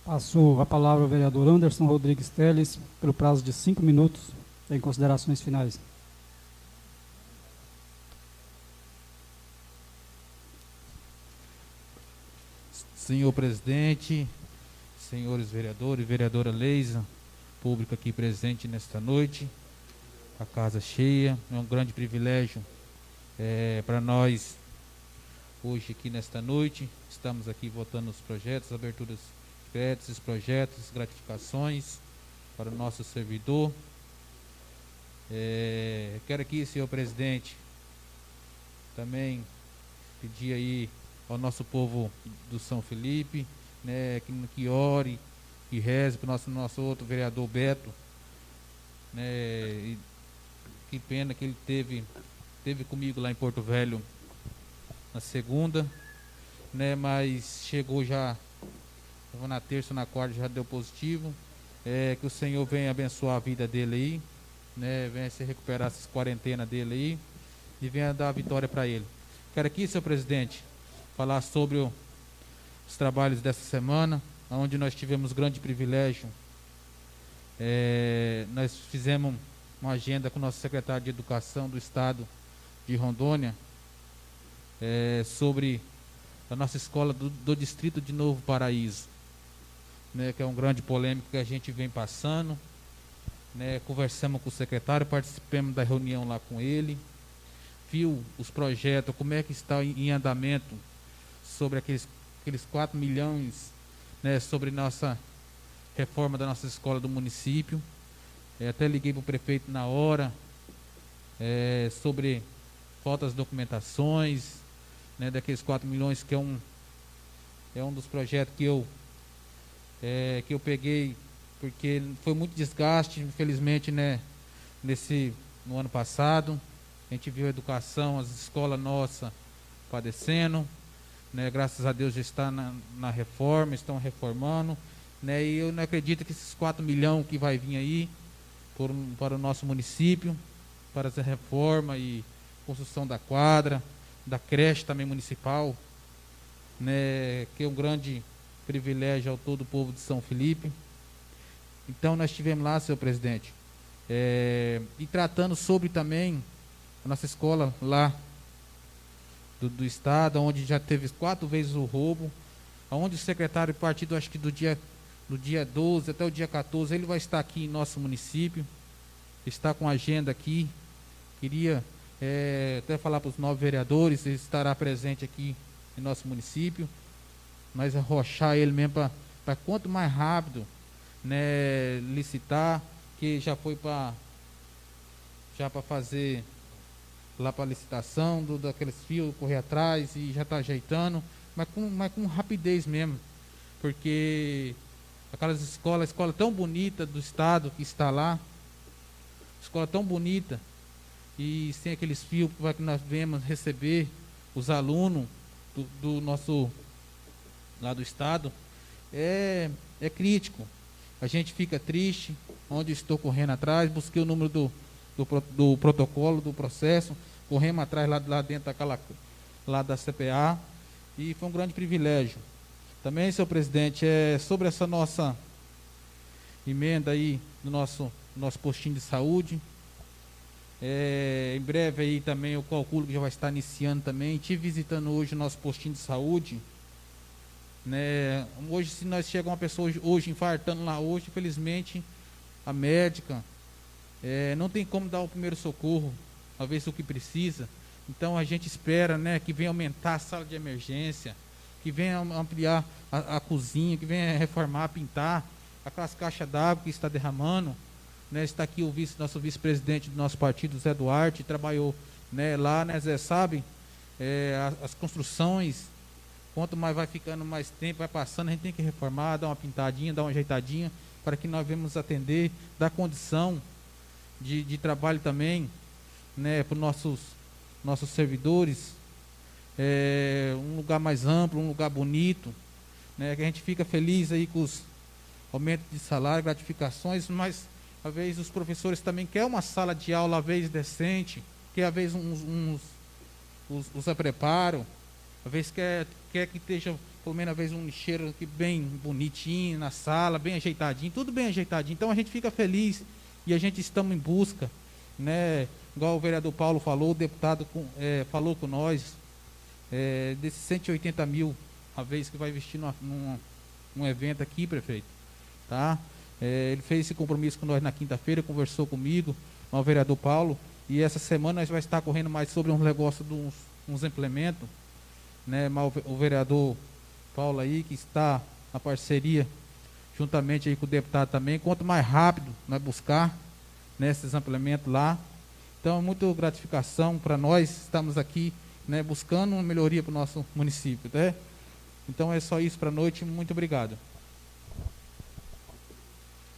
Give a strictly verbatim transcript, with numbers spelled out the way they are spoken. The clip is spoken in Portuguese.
Passo a palavra ao vereador Anderson Rodrigues Teles, pelo prazo de cinco minutos, em considerações finais. Senhor presidente, senhores vereadores, vereadora Leisa, público aqui presente nesta noite, a casa cheia, é um grande privilégio é, para nós hoje aqui nesta noite. Estamos aqui votando os projetos, aberturas de créditos, projetos, gratificações para o nosso servidor. É, quero aqui, senhor presidente, também pedir aí ao nosso povo do São Felipe, né, que, que ore, que reze para o nosso, nosso outro vereador Beto, né, e que pena que ele teve, teve comigo lá em Porto Velho na segunda, né, mas chegou já, na terça ou na quarta já deu positivo, é, que o Senhor venha abençoar a vida dele aí, né, venha se recuperar essas quarentenas dele aí e venha dar a vitória para ele. Quero aqui, senhor presidente, falar sobre o, os trabalhos dessa semana, onde nós tivemos grande privilégio. É, nós fizemos uma agenda com o nosso secretário de Educação do Estado de Rondônia, é, sobre a nossa escola do, do Distrito de Novo Paraíso, né, que é um grande polêmico que a gente vem passando, né, conversamos com o secretário, participamos da reunião lá com ele, viu os projetos, como é que está em, em andamento, sobre aqueles, aqueles quatro milhões, né, sobre nossa reforma da nossa escola do município. É, até liguei para o prefeito na hora, é, sobre faltas de documentações, né, daqueles quatro milhões, que é um, é um dos projetos que eu, é, que eu peguei, porque foi muito desgaste, infelizmente, né, nesse, no ano passado. A gente viu a educação, as escolas nossas padecendo, né, graças a Deus já está na, na reforma, estão reformando, né, e eu não acredito que esses quatro milhões que vai vir aí por, para o nosso município, para essa reforma e construção da quadra, da creche também municipal, né, que é um grande privilégio ao todo o povo de São Felipe. Então nós estivemos lá, senhor presidente, é, e tratando sobre também a nossa escola lá Do, do estado, onde já teve quatro vezes o roubo, onde o secretário de partido, acho que do dia, do dia doze até o dia quatorze, ele vai estar aqui em nosso município, está com agenda aqui. Queria é, até falar para os nove vereadores, ele estará presente aqui em nosso município, mas arrochar ele mesmo para quanto mais rápido, né, licitar, que já foi para já para fazer lá para a licitação, do, daqueles fios, correr atrás e já está ajeitando, mas com, mas com rapidez mesmo, porque aquelas escolas, escola tão bonita do estado que está lá, escola tão bonita, e sem aqueles fios que nós vemos receber os alunos do, do nosso, lá do estado, é, é crítico. A gente fica triste, onde estou correndo atrás, busquei o número do Do, do protocolo, do processo, corremos atrás lá, lá dentro daquela, lá da C P A, e foi um grande privilégio. Também, senhor presidente, é sobre essa nossa emenda aí no nosso, nosso postinho de saúde. É, em breve aí também eu calculo que já vai estar iniciando também. Estive visitando hoje o nosso postinho de saúde, né? Hoje, se nós chegamos uma pessoa hoje, hoje infartando lá hoje, infelizmente a médica É, não tem como dar o primeiro socorro, a ver se o que precisa. Então a gente espera, né, que venha aumentar a sala de emergência, que venha ampliar a, a cozinha, que venha reformar, pintar aquelas caixas d'água que está derramando, né. Está aqui o vice, nosso vice-presidente do nosso partido, Zé Duarte, trabalhou, né, lá, né, Zé, sabe, é, as, as construções, quanto mais vai ficando mais tempo, vai passando, a gente tem que reformar, dar uma pintadinha, dar uma ajeitadinha, para que nós venhamos atender, dar condição De, de trabalho também, né, para os nossos, nossos servidores, é, um lugar mais amplo, um lugar bonito, né, que a gente fica feliz aí com os aumentos de salário, gratificações, mas às vezes os professores também querem uma sala de aula, às vezes decente, quer às vezes uns, uns os, os preparo, às vezes quer, quer que esteja pelo menos às vezes um lixeiro aqui bem bonitinho na sala, bem ajeitadinho, tudo bem ajeitadinho. Então a gente fica feliz e a gente estamos em busca, né? Igual o vereador Paulo falou, o deputado com, é, falou com nós, é, desses cento e oitenta mil, a vez que vai investir numa, num, num evento aqui, prefeito, tá? É, ele fez esse compromisso com nós na quinta-feira, conversou comigo, com o vereador Paulo, e essa semana nós vai estar correndo mais sobre um negócio de uns, uns implementos, né? Mas o vereador Paulo aí, que está na parceria, juntamente aí com o deputado também, quanto mais rápido nós buscar, né, esses implementos lá. Então, muito gratificação para nós, estamos aqui, né, buscando uma melhoria para o nosso município, né? Então, é só isso para a noite, muito obrigado.